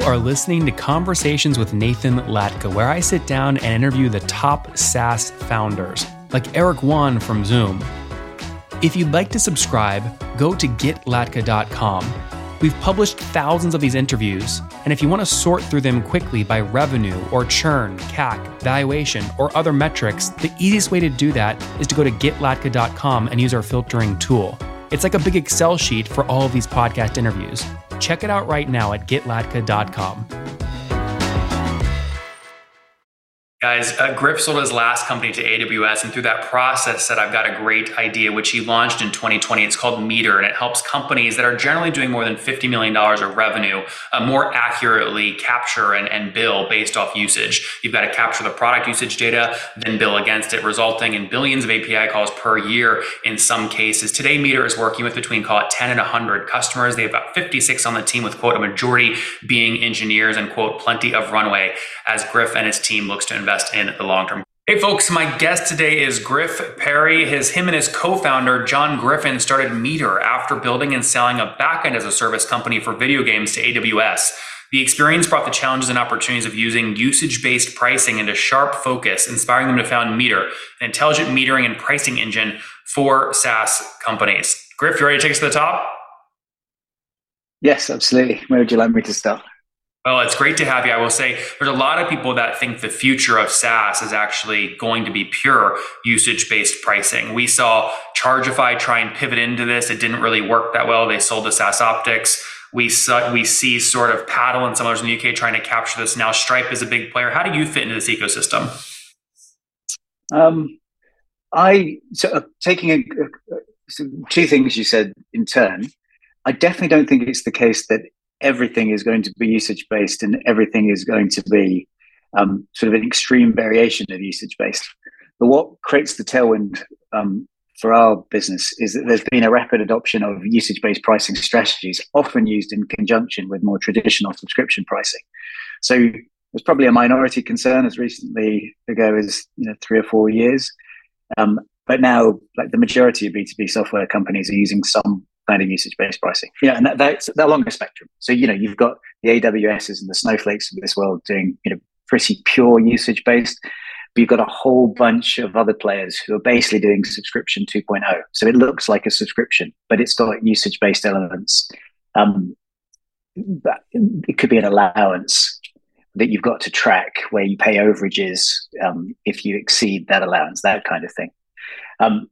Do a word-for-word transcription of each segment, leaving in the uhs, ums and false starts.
are listening to Conversations with Nathan Latka, where I sit down and interview the top SaaS founders, like Eric Yuan from Zoom. If you'd like to subscribe, go to get latka dot com. We've published thousands of these interviews, and if you want to sort through them quickly by revenue or churn, C A C, valuation, or other metrics, the easiest way to do that is to go to get latka dot com and use our filtering tool. It's like a big Excel sheet for all of these podcast interviews. Check it out right now at get latka dot com. Guys, uh, Griff sold his last company to A W S, and through that process said, I've got a great idea, which he launched in twenty twenty. It's called Meter, and it helps companies that are generally doing more than fifty million dollars of revenue uh, more accurately capture and, and bill based off usage. You've got to capture the product usage data, then bill against it, resulting in billions of A P I calls per year in some cases. Today, Meter is working with between, call it ten and one hundred customers. They have about fifty-six on the team, with, quote, a majority being engineers and, quote, plenty of runway as Griff and his team looks to invest in the long term. Hey folks, my guest today is Griff Perry. His, him and his co-founder, John Griffin, started Meter after building and selling a backend as a service company for video games to A W S. The experience brought the challenges and opportunities of using usage-based pricing into sharp focus, inspiring them to found Meter, an intelligent metering and pricing engine for SaaS companies. Griff, you ready to take us to the top? Yes, absolutely. Where would you like me to start? Well, it's great to have you. I will say there's a lot of people that think the future of SaaS is actually going to be pure usage-based pricing. We saw Chargeify try and pivot into this. It didn't really work that well. They sold to SaaS Optics. We saw, we see sort of Paddle and some others in the U K trying to capture this. Now Stripe is a big player. How do you fit into this ecosystem? Um, I so uh, taking a, uh, so two things you said in turn. I definitely don't think it's the case that everything is going to be usage-based and everything is going to be um, sort of an extreme variation of usage-based. But what creates the tailwind um, for our business is that there's been a rapid adoption of usage-based pricing strategies, often used in conjunction with more traditional subscription pricing. So there's probably a minority concern as recently ago as you know three or four years. Um, but now, like the majority of B two B software companies are using some kind of usage-based pricing, you know, and that, that's that along a spectrum. So, you know, you've got the A W S's and the Snowflakes of this world doing, you know, pretty pure usage-based, but you've got a whole bunch of other players who are basically doing subscription two point oh. So it looks like a subscription, but it's got usage-based elements. Um, but it could be an allowance that you've got to track where you pay overages um, if you exceed that allowance, that kind of thing. Um,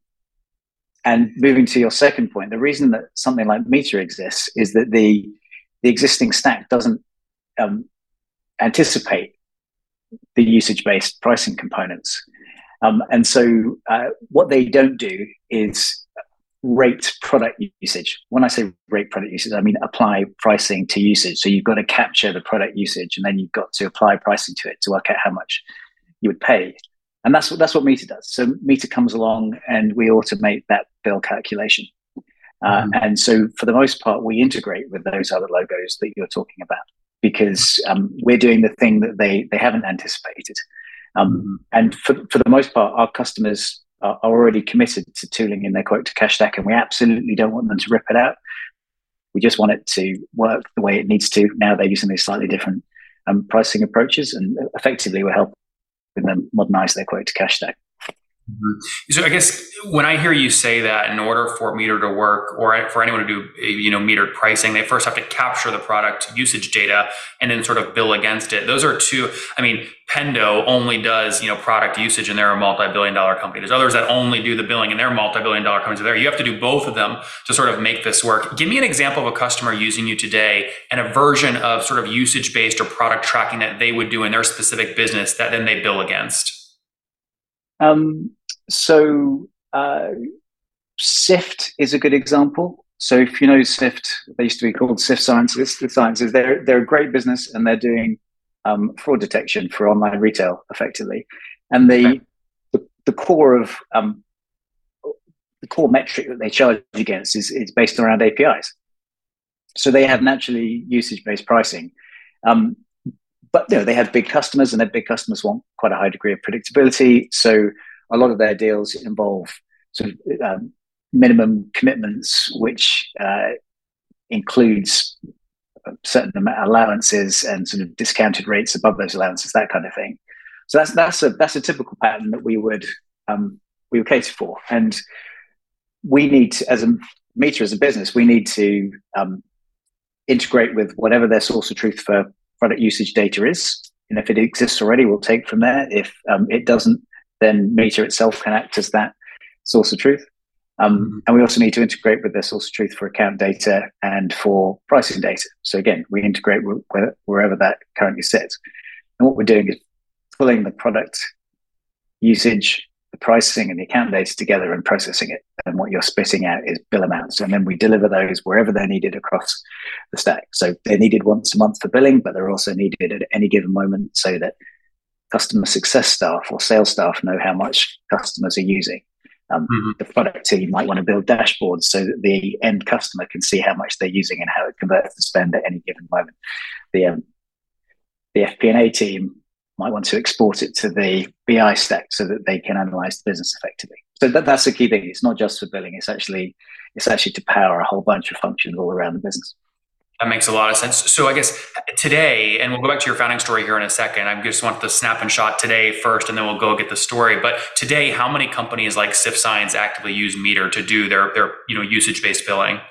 And moving to your second point, the reason that something like Meter exists is that the the existing stack doesn't um, anticipate the usage-based pricing components. Um, and so uh, what they don't do is rate product usage. When I say rate product usage, I mean apply pricing to usage. So you've got to capture the product usage and then you've got to apply pricing to it to work out how much you would pay. And that's what that's what Meter does. So Meter comes along and we automate that bill calculation. Uh, mm-hmm. And so for the most part, we integrate with those other logos that you're talking about because um, we're doing the thing that they they haven't anticipated. Um, mm-hmm. And for, for the most part, our customers are already committed to tooling in their quote to cash stack, and we absolutely don't want them to rip it out. We just want it to work the way it needs to. Now they're using these slightly different um, pricing approaches, and effectively we're helping them modernize their quote to cash stack. Mm-hmm. So I guess when I hear you say that in order for Meter to work or for anyone to do, you know, metered pricing, they first have to capture the product usage data and then sort of bill against it. Those are two, I mean, Pendo only does, you know, product usage and they're a multi-billion dollar company. There's others that only do the billing and they're multi-billion dollar companies. There, you have to do both of them to sort of make this work. Give me an example of a customer using you today and a version of sort of usage-based or product tracking that they would do in their specific business that then they bill against. Um, So uh, Sift is a good example. So if you know Sift, they used to be called Sift Sciences. Sciences. They're they're a great business and they're doing um, fraud detection for online retail effectively. And the okay. the, the core of um, the core metric that they charge against is is based around A P Is. So they have naturally usage-based pricing. Um, but you know, they have big customers, and their big customers want quite a high degree of predictability. So a lot of their deals involve sort of um, minimum commitments, which uh, includes certain amount of allowances and sort of discounted rates above those allowances, that kind of thing. So that's that's a that's a typical pattern that we would um, we would cater for, and we need to, as a Meter as a business, we need to um, integrate with whatever their source of truth for product usage data is. And if it exists already, we'll take from there. If um, it doesn't, then Meter itself can act as that source of truth. Um, mm-hmm. And we also need to integrate with their source of truth for account data and for pricing data. So again, we integrate with, with wherever that currently sits. And what we're doing is pulling the product usage, the pricing, and the account data together and processing it. And what you're spitting out is bill amounts. And then we deliver those wherever they're needed across the stack. So they're needed once a month for billing, but they're also needed at any given moment so that customer success staff or sales staff know how much customers are using. Um, mm-hmm. The product team might want to build dashboards so that the end customer can see how much they're using and how it converts to spend at any given moment. The, um, the F P and A team might want to export it to the B I stack so that they can analyze the business effectively. So that, that's the key thing. It's not just for billing. It's actually it's actually to power a whole bunch of functions all around the business. That makes a lot of sense. So I guess today, and we'll go back to your founding story here in a second. I just want the snap and shot today first, and then we'll go get the story. But today, how many companies like Sift Science actively use Meter to do their their you know usage-based billing?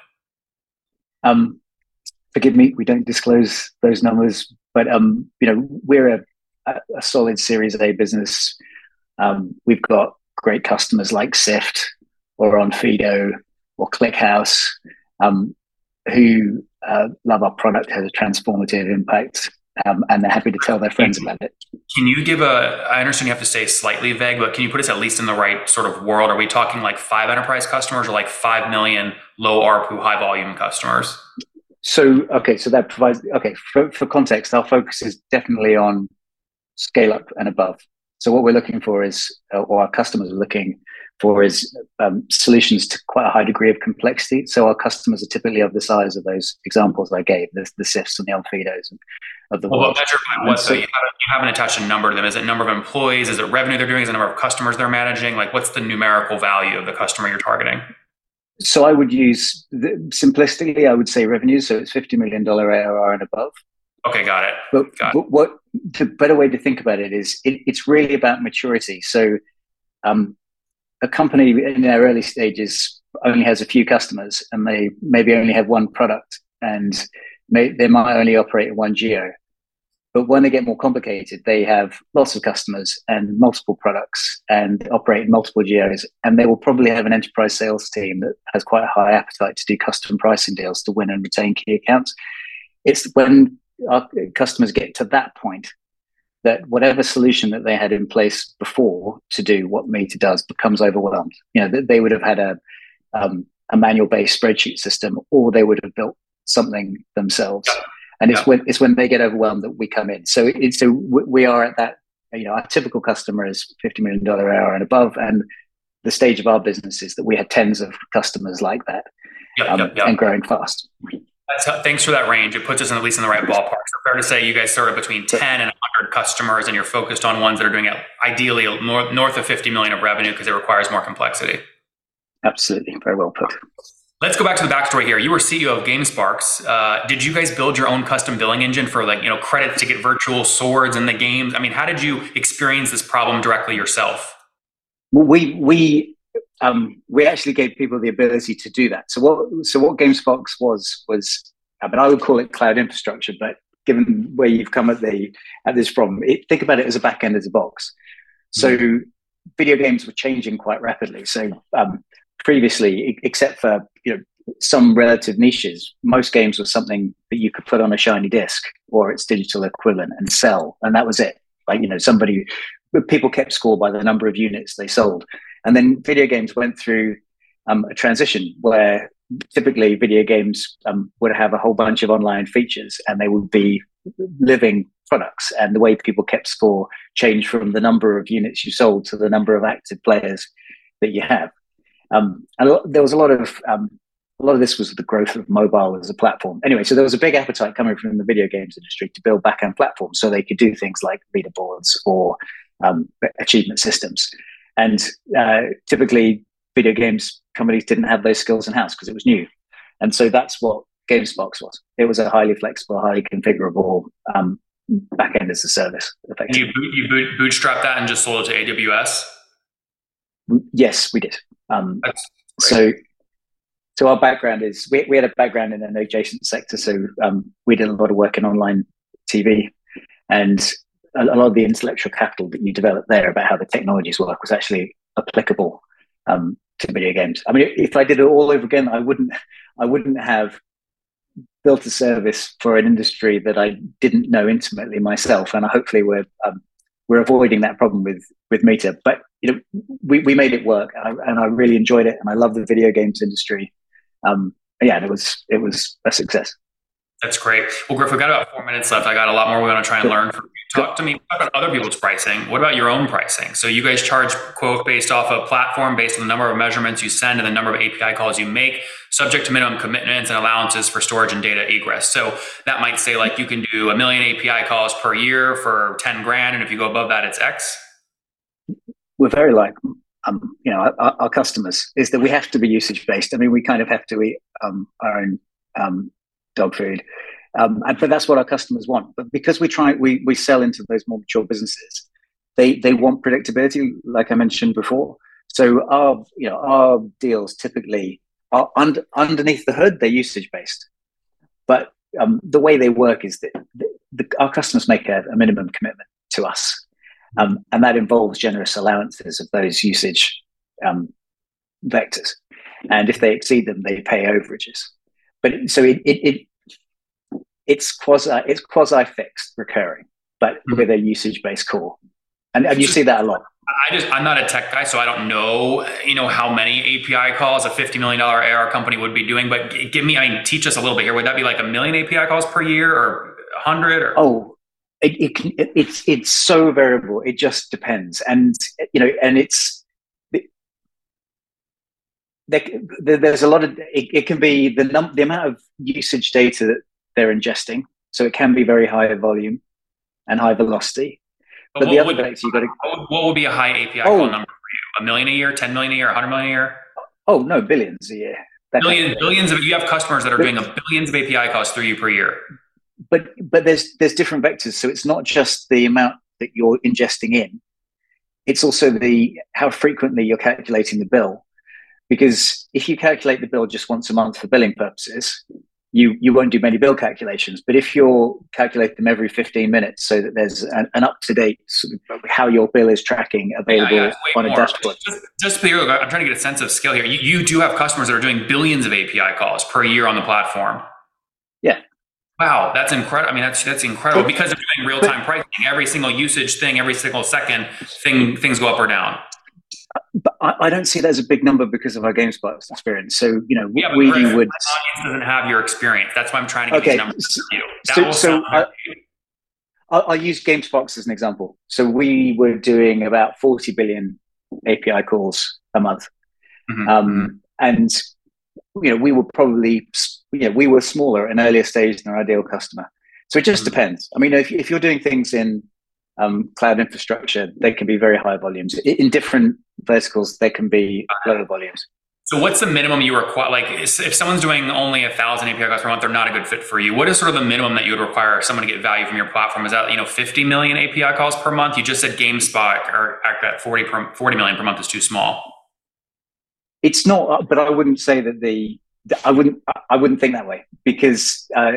Um, forgive me, we don't disclose those numbers, but um, you know we're a a solid Series A business. Um, we've got great customers like Sift or Onfido or ClickHouse um, who uh, love our product, has a transformative impact, um, and they're happy to tell their friends about it. Can you give a, I understand you have to stay slightly vague, but can you put us at least in the right sort of world? Are we talking like five enterprise customers or like five million low A R P U, high volume customers? So, okay, so that provides, okay, for, for context, our focus is definitely on scale up and above. So what we're looking for is, or our customers are looking for is um, solutions to quite a high degree of complexity. So our customers are typically of the size of those examples I gave, the, the Sifts and the Onfidos of the well, world. Measure by what? So you haven't, you haven't attached a number to them. Is it number of employees? Is it revenue they're doing? Is it number of customers they're managing? Like what's the numerical value of the customer you're targeting? So I would use, the, simplistically, I would say revenue. So it's fifty million dollars A R R and above. Okay, got it. But, got but it. what the better way to think about it is it, it's really about maturity. So um, a company in their early stages only has a few customers and they maybe only have one product and may, they might only operate in one geo. But when they get more complicated, they have lots of customers and multiple products and operate in multiple geos. And they will probably have an enterprise sales team that has quite a high appetite to do custom pricing deals to win and retain key accounts. It's when our customers get to that point that whatever solution that they had in place before to do what Meter does becomes overwhelmed. You know, they would have had a um, a manual-based spreadsheet system, or they would have built something themselves. And it's yeah. when it's when they get overwhelmed that we come in. So it's so we are at that. You know, our typical customer is fifty million dollars A R and above, and the stage of our business is that we have tens of customers like that, yep, um, yep, yep. and growing fast. That's, thanks for that range. It puts us in, at least in the right ballpark. So fair to say you guys started between ten and one hundred customers, and you're focused on ones that are doing it ideally more, north of fifty million of revenue because it requires more complexity. Absolutely. Very well put. Let's go back to the backstory here. You were C E O of GameSparks. Uh, did you guys build your own custom billing engine for like, you know, credits to get virtual swords in the games? I mean, how did you experience this problem directly yourself? Well, we, we, Um, we actually gave people the ability to do that. So what? So what GameSparks was was, I mean, I would call it cloud infrastructure. But given where you've come at the at this from, it, think about it as a back end as a box. So mm-hmm. video games were changing quite rapidly. So um, previously, except for you know some relative niches, most games were something that you could put on a shiny disc or its digital equivalent and sell, and that was it. Like you know, somebody people kept score by the number of units they sold. And then video games went through um, a transition where typically video games um, would have a whole bunch of online features and they would be living products. And the way people kept score changed from the number of units you sold to the number of active players that you have. Um, and there was a lot of um, a lot of this was the growth of mobile as a platform. Anyway, so there was a big appetite coming from the video games industry to build back-end platforms so they could do things like leaderboards or um, achievement systems. And uh, typically, video games companies didn't have those skills in-house because it was new. And so that's what GamesBox was. It was a highly flexible, highly configurable um, back end as a service. And you boot, you boot, bootstrap that and just sold it to A W S? Yes, we did. Um, so, so our background is we, we had a background in an adjacent sector. So um, we did a lot of work in online T V, and a, a lot of the intellectual capital that you developed there about how the technologies work was actually applicable um, to video games. I mean, if I did it all over again, I wouldn't, I wouldn't have built a service for an industry that I didn't know intimately myself. And hopefully we're um, we're avoiding that problem with with Meter. But you know, we we made it work, and I, and I really enjoyed it, and I love the video games industry. Um, yeah, and it was it was a success. That's great. Well, Griff, we've got about four minutes left. I got a lot more we're going to try and learn from you. Talk to me about other people's pricing. What about your own pricing? So you guys charge, quote, based off a platform, based on the number of measurements you send and the number of A P I calls you make, subject to minimum commitments and allowances for storage and data egress. So that might say like you can do a million A P I calls per year for ten grand. And if you go above that, it's X. We're very like, um, you know, our, our customers is that we have to be usage based. I mean, we kind of have to eat um, our own um, dog food. Um, and, but that's what our customers want. But because we try, we we sell into those more mature businesses, they they want predictability, like I mentioned before. So our you know our deals typically are under, underneath the hood. They're usage based, but um, the way they work is that the, the, our customers make a, a minimum commitment to us, um, and that involves generous allowances of those usage um, vectors. And if they exceed them, they pay overages. But so it it, it It's quasi, it's quasi fixed, recurring, but mm-hmm. with a usage based core, and and you see that a lot. I just I'm not a tech guy, so I don't know you know how many A P I calls a fifty million dollar A R company would be doing. But give me, I mean, teach us a little bit here. Would that be like a million A P I calls per year, or a hundred? Or oh, it, it can, it, it's it's so variable. It just depends, and you know, and it's there, there's a lot of it, it can be the num the amount of usage data that they're ingesting, so it can be very high volume and high velocity. But, but the other vector you got to. What would be a high A P I oh, call number for you? A million a year, ten million a year, a hundred million a year? Oh no, billions a year. Billions, billions of you have customers that are but, doing a billions of A P I calls through you per year. But but there's there's different vectors, so it's not just the amount that you're ingesting in; it's also the how frequently you're calculating the bill. Because if you calculate the bill just once a month for billing purposes, you you won't do many bill calculations. But if you're calculating them every fifteen minutes so that there's an, an up-to-date sort of how your bill is tracking available yeah, yeah, on a more. dashboard. Just, just clear, I'm trying to get a sense of scale here. You, you do have customers that are doing billions of A P I calls per year on the platform. Yeah. Wow, that's incredible. I mean, that's that's incredible but, because they're doing real-time pricing. Every single usage thing, every single second thing, things go up or down. But I, I don't see that as a big number because of our GamesBox experience. So, you know, yeah, we Chris, would. My audience doesn't have your experience. That's why I'm trying to get okay. these numbers for you. That so, will so I, I'll, I'll use GamesBox as an example. So we were doing about forty billion A P I calls a month, mm-hmm. um, and you know, we were probably, you know, we were smaller at an earlier stage than our ideal customer. So it just mm-hmm. depends. I mean, if if you're doing things in um, cloud infrastructure, they can be very high volumes. In different verticals, they can be lower volumes. So what's the minimum you require? Like if someone's doing only a thousand A P I calls per month, they're not a good fit for you. What is sort of the minimum that you would require someone to get value from your platform? Is that, you know, fifty million A P I calls per month? You just said GameSpot or at forty, per, forty million per month is too small. It's not, but I wouldn't say that the, I wouldn't, I wouldn't think that way because uh,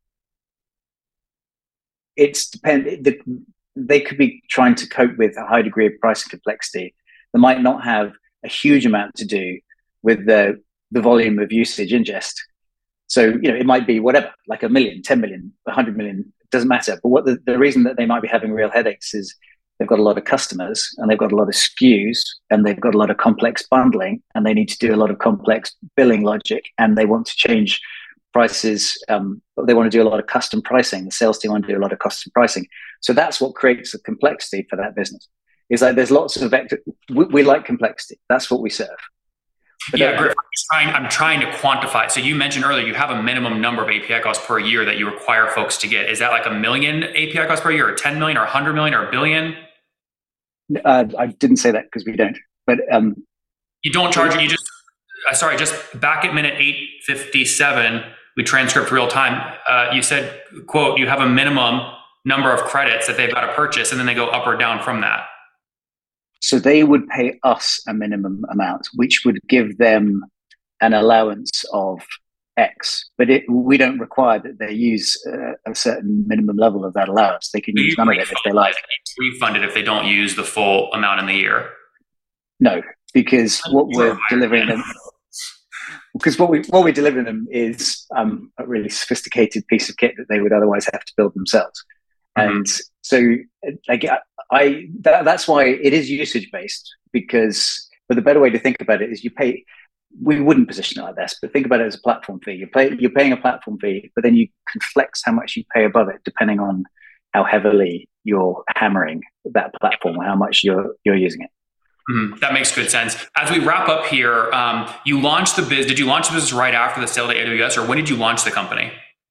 it's depend. The, they could be trying to cope with a high degree of price complexity. They might not have a huge amount to do with the the volume of usage ingest. So, you know, it might be whatever, like a million, ten million, a hundred million, it doesn't matter. But what the, the reason that they might be having real headaches is they've got a lot of customers and they've got a lot of S K Us and they've got a lot of complex bundling and they need to do a lot of complex billing logic and they want to change prices. Um, they want to do a lot of custom pricing. The sales team want to do a lot of custom pricing. So that's what creates the complexity for that business. Is like there's lots of vector. We, we like complexity. That's what we serve. But yeah, Griff, I'm trying, I'm trying to quantify. So you mentioned earlier you have a minimum number of A P I calls per year that you require folks to get. Is that like a million A P I calls per year, or ten million, or a hundred million, or a billion? Uh, I didn't say that because we don't. But um, you don't charge it. You just uh, sorry, just back at minute eight fifty-seven. we transcript real time. Uh, you said, quote, you have a minimum number of credits that they've got to purchase, and then they go up or down from that. So they would pay us a minimum amount, which would give them an allowance of X, but it, we don't require that they use uh, a certain minimum level of that allowance. They can So use none of it if they like. Refunded if they don't use the full amount in the year. No, because what we're delivering them, because what we what we're delivering them is um, a really sophisticated piece of kit that they would otherwise have to build themselves. Mm-hmm. And so, like, I that, that's why it is usage based. Because, but the better way to think about it is you pay. We wouldn't position it like this, but think about it as a platform fee. You pay, you're paying a platform fee, but then you can flex how much you pay above it, depending on how heavily you're hammering that platform or how much you're you're using it. Mm-hmm. That makes good sense. As we wrap up here, um, you launched the biz. Did you launch the business right after the sale to A W S, or when did you launch the company?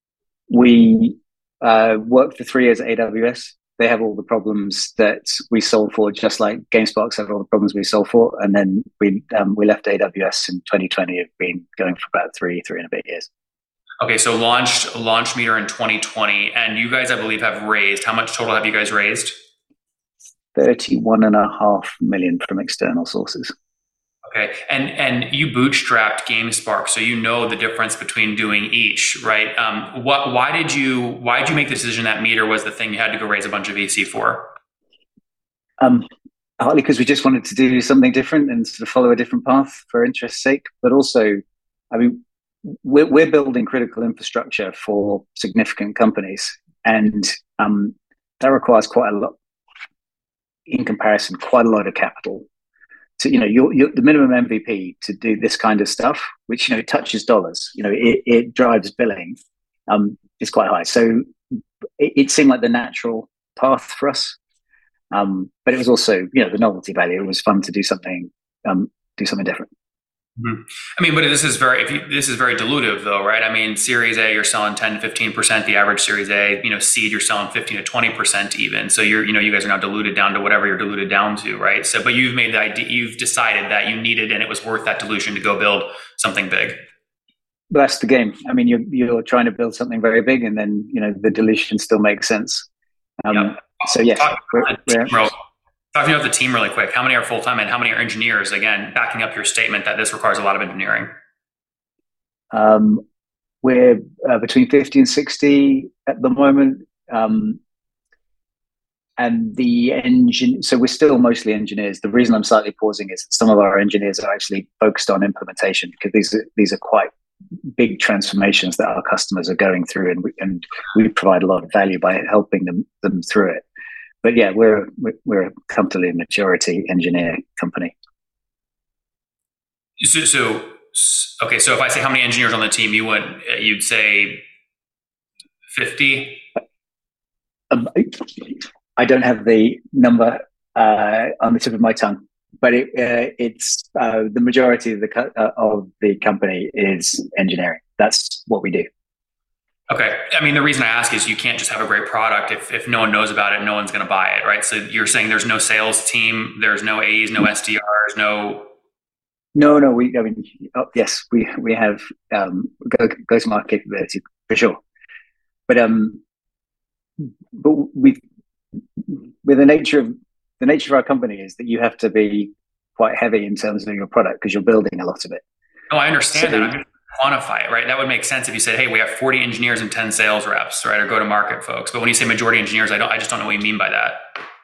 We uh, worked for three years at A W S. They have all the problems that we solve for, just like GameSparks have all the problems we solve for. And then we um, we left A W S in twenty twenty. Have been going for about three, three and a bit years. Okay, so launched Launch Meter in twenty twenty, and you guys, I believe, have raised. How much total have you guys raised? thirty-one and a half million from external sources. Okay, and and you bootstrapped GameSpark, so you know the difference between doing each, right? Um, what? Why did you? Why did you make the decision that Meter was the thing you had to go raise a bunch of V C for? Um, partly because we just wanted to do something different and sort of follow a different path for interest's sake, but also, I mean, we're we're building critical infrastructure for significant companies, and um, that requires quite a lot. In comparison, quite a lot of capital. To, you know, your, your, the minimum M V P to do this kind of stuff, which, you know, touches dollars, you know, it, it drives billing, um, is quite high. So it, it seemed like the natural path for us. Um, but it was also, you know, the novelty value. It was fun to do something, um, do something different. Mm-hmm. I mean, but this is very, if you, this is very dilutive though, right? I mean, Series A, you're selling ten to fifteen percent, the average Series A, you know, seed, you're selling fifteen to twenty percent even. So you're, you know, you guys are now diluted down to whatever you're diluted down to, right? So, but you've made the idea, you've decided that you needed, and it was worth that dilution to go build something big. But that's the game. I mean, you're, you're trying to build something very big, and then, you know, the dilution still makes sense. Um, yep. So yes, we're, we're, Talk to me about the team really quick. How many are full-time and how many are engineers? Again, backing up your statement that this requires a lot of engineering. Um, we're uh, between fifty and sixty at the moment. Um, and the engine, so we're still mostly engineers. The reason I'm slightly pausing is that some of our engineers are actually focused on implementation, because these are, these are quite big transformations that our customers are going through, and we, and we provide a lot of value by helping them, them through it. But yeah, we're we're comfortably a majority engineer company. So, so okay, so if I say how many engineers on the team, you would you'd say fifty? Um, I don't have the number uh, on the tip of my tongue, but it, uh, it's uh, the majority of the co- uh, of the company is engineering. That's what we do. Okay. I mean, the reason I ask is you can't just have a great product. If, if no one knows about it, no one's going to buy it, right? So you're saying there's no sales team, there's no A's, no S D Rs, no... No, no, we, I mean, oh, yes, we, we have um, go, go-to-market capability for sure. But, um, but we, with the nature of, the nature of our company is that you have to be quite heavy in terms of your product because you're building a lot of it. Oh, I understand so, that. I'm quantify it, right? That would make sense if you said, hey, we have forty engineers and ten sales reps, right? Or go to market folks. But when you say majority engineers, I don't, I just don't know what you mean by that.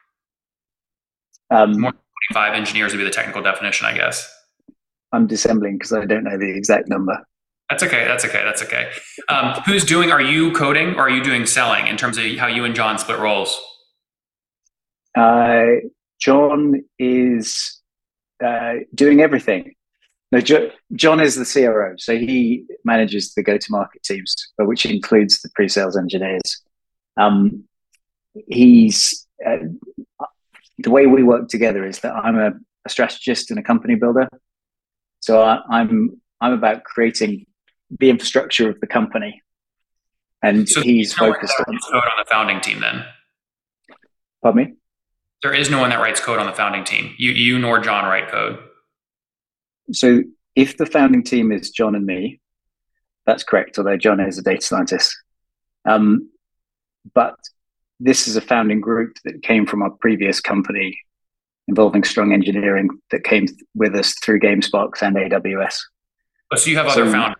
Um, More than twenty-five engineers would be the technical definition, I guess. I'm dissembling because I don't know the exact number. That's okay. That's okay. That's okay. Um, who's doing, are you coding or are you doing selling in terms of how you and John split roles? Uh, John is uh, doing everything. No, jo- John is the C R O, so he manages the go-to-market teams, which includes the pre-sales engineers. Um, he's uh, the way we work together is that I'm a, a strategist and a company builder. So I, I'm I'm about creating the infrastructure of the company, and so he's no focused on code on the founding team. Then, pardon me. There is no one that writes code on the founding team. You you nor John write code. So if the founding team is John and me, That's correct, although John is a data scientist. Um, but this is a founding group that came from our previous company involving strong engineering that came with us through GameSparks and A W S. Oh, so you have other so, founders?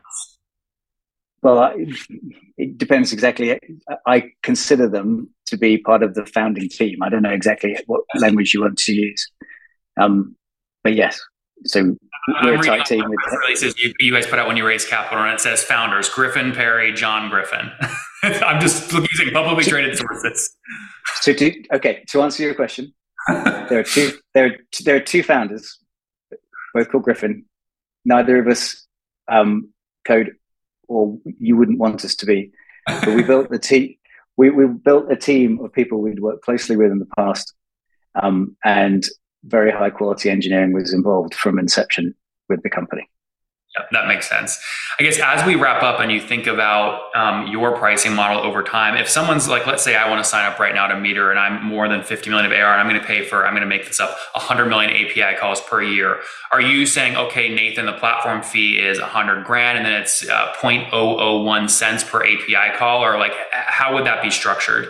Well, it, it depends exactly. I consider them to be part of the founding team. I don't know exactly what language you want to use. Um, but yes, so we're I'm a tight team. With releases you, you guys put out when you raise capital, and it says founders: Griffin Perry, John Griffin. I'm just using publicly traded sources. So, to, okay, to answer your question, there are two. There are there are two founders, both called Griffin. Neither of us um, code, or you wouldn't want us to be. But we built the team. We we built a team of people we'd worked closely with in the past, um, and very high quality engineering was involved from inception with the company. Yeah, that makes sense. I guess as we wrap up and you think about um, your pricing model over time, if someone's like, let's say I want to sign up right now to Meter and I'm more than fifty million of A R and I'm going to pay for, I'm going to make this up, one hundred million A P I calls per year. Are you saying, okay, Nathan, the platform fee is one hundred grand and then it's uh, zero point zero zero one cents per A P I call? Or like, how would that be structured?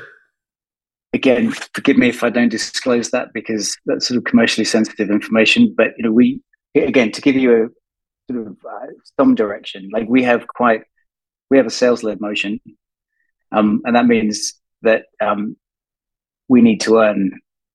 Again, forgive me if I don't disclose that because that's sort of commercially sensitive information. But you know, we again to give you a sort of uh, some direction. Like we have quite, we have a sales-led motion, um, and that means that um, we need to earn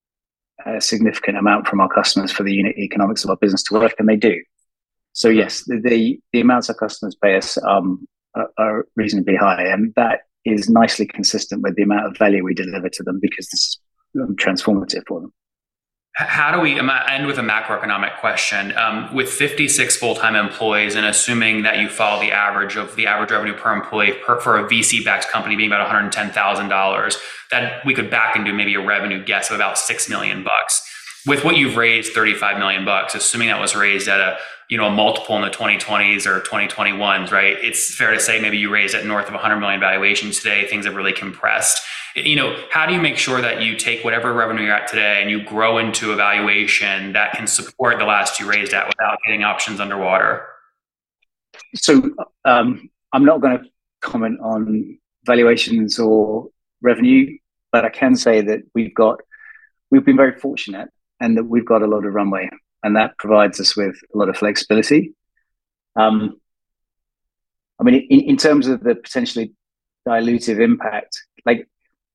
a significant amount from our customers for the unit economics of our business to work, and they do. So yes, the the, the amounts our customers pay us um, are, are reasonably high, and that is nicely consistent with the amount of value we deliver to them because this is um, transformative for them. How do we end with a macroeconomic question? Um, with fifty-six full-time employees and assuming that you follow the average of the average revenue per employee per, for a V C-backed company being about one hundred ten thousand dollars, that we could back into maybe a revenue guess of about six million bucks. With what you've raised, thirty-five million bucks, assuming that was raised at a you know a multiple in the twenty twenties or twenty twenty-ones, right? It's fair to say maybe you raised at north of one hundred million valuations today. Things have really compressed. You know, how do you make sure that you take whatever revenue you're at today and you grow into a valuation that can support the last you raised at without getting options underwater? So um, I'm not going to comment on valuations or revenue, but I can say that we've got we've been very fortunate and that we've got a lot of runway, and that provides us with a lot of flexibility. Um, I mean, in, in terms of the potentially dilutive impact, like.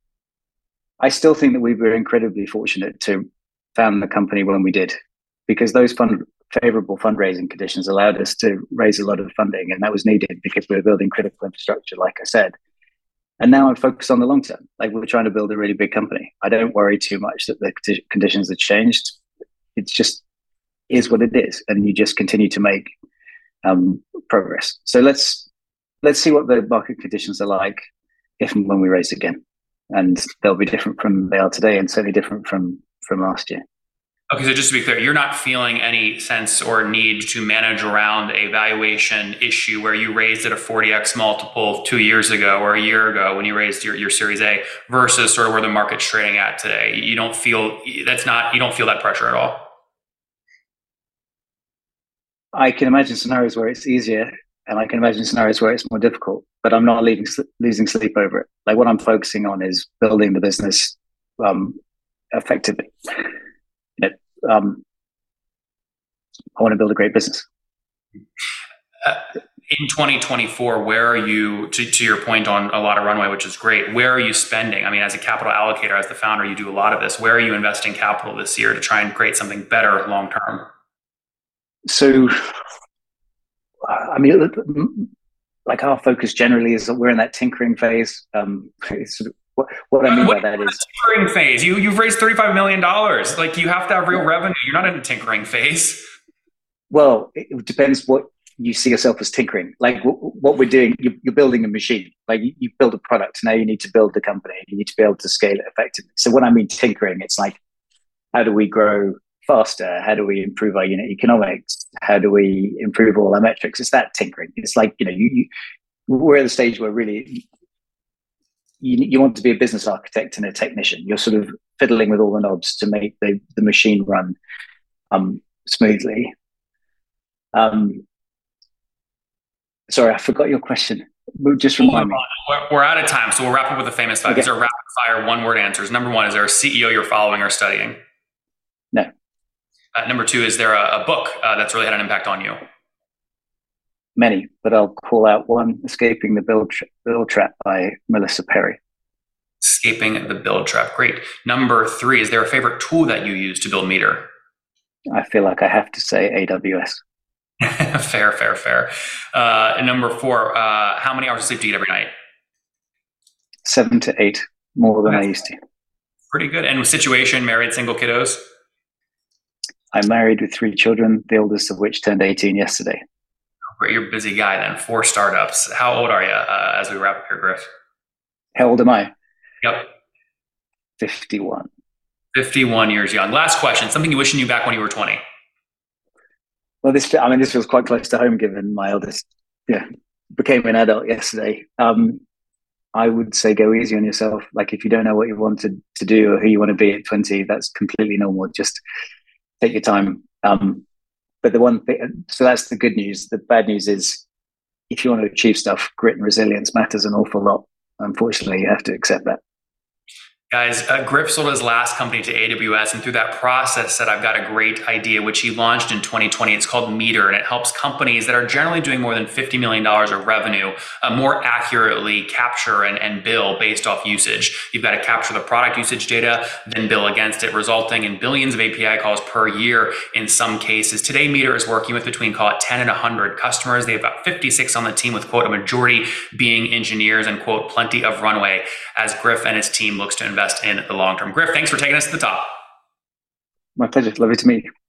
I still think that we were incredibly fortunate to found the company when we did, because those fund, favorable fundraising conditions allowed us to raise a lot of funding, and that was needed because we were building critical infrastructure, like I said. And now I'm focused on the long term. Like we're trying to build a really big company. I don't worry too much that the conditions have changed. It's just is what it is, and you just continue to make um, progress. So let's let's see what the market conditions are like if and when we raise again. And they'll be different from they are today, and certainly different from from last year. Okay, so just to be clear, you're not feeling any sense or need to manage around a valuation issue where you raised at a forty x multiple two years ago or a year ago when you raised your, your Series A versus sort of where the market's trading at today. You don't feel that's not you don't feel that pressure at all. I can imagine scenarios where it's easier, and I can imagine scenarios where it's more difficult, but I'm not leaving, losing sleep over it. Like what I'm focusing on is building the business um, effectively. You know, um, I want to build a great business. Uh, in twenty twenty-four, where are you, to, to your point on a lot of runway, which is great, where are you spending? I mean, as a capital allocator, as the founder, you do a lot of this. Where are you investing capital this year to try and create something better long-term? So, I mean, like our focus generally is that we're in that tinkering phase. Um, sort of, what, what I mean what, by that is tinkering phase. You you've raised thirty-five million dollars. Like you have to have real revenue. You're not in a tinkering phase. Well, it depends what you see yourself as tinkering. Like w- what we're doing, you, you're building a machine. Like you, you build a product. Now you need to build the company. You need to be able to scale it effectively. So when I mean tinkering, it's like how do we grow faster? How do we improve our unit economics? How do we improve all our metrics? It's that tinkering. It's like, you know, you, you we're at the stage where really you, you want to be a business architect and a technician. You're sort of fiddling with all the knobs to make the, the machine run um, smoothly. Um, Sorry, I forgot your question. Just We'll remind move me. on. We're, we're out of time, so we'll wrap up with the famous five. Okay. These are rapid fire, one word answers. Number one, is there a C E O you're following or studying? No. Uh, number two, is there a, a book uh, that's really had an impact on you? Many, but I'll call out one: Escaping the Build, Tra- Build Trap by Melissa Perry. Escaping the Build Trap. Great. Number three, is there a favorite tool that you use to build Meter? I feel like I have to say A W S. Fair, fair, fair. Uh, and number four, uh, how many hours of sleep do you get every night? Seven to eight, more than I used to. Pretty good. And with situation, married, single, kiddos? I'm married with three children, the oldest of which turned eighteen yesterday. Great. You're a busy guy then. Four startups. How old are you uh, as we wrap up here, Griff? How old am I? Yep. fifty-one. fifty-one years young. Last question. Something you wish you knew back when you were twenty? Well, this, I mean, this feels quite close to home given my eldest, yeah, became an adult yesterday. Um, I would say go easy on yourself. Like if you don't know what you want to, to do or who you want to be at twenty, that's completely normal. Just take your time. Um, but the one thing, so that's the good news. The bad news is if you want to achieve stuff, grit and resilience matters an awful lot. Unfortunately, you have to accept that. Guys, uh, Griff sold his last company to A W S, and through that process said, I've got a great idea, which he launched in twenty twenty. It's called Meter, and it helps companies that are generally doing more than fifty million dollars of revenue uh, more accurately capture and, and bill based off usage. You've got to capture the product usage data, then bill against it, resulting in billions of A P I calls per year in some cases. Today, Meter is working with between, call it ten and one hundred customers. They have about fifty-six on the team, with, quote, a majority being engineers, and, quote, plenty of runway as Griff and his team looks to invest in the long term. Griff, thanks for taking us to the top. My pleasure. Lovely to meet you.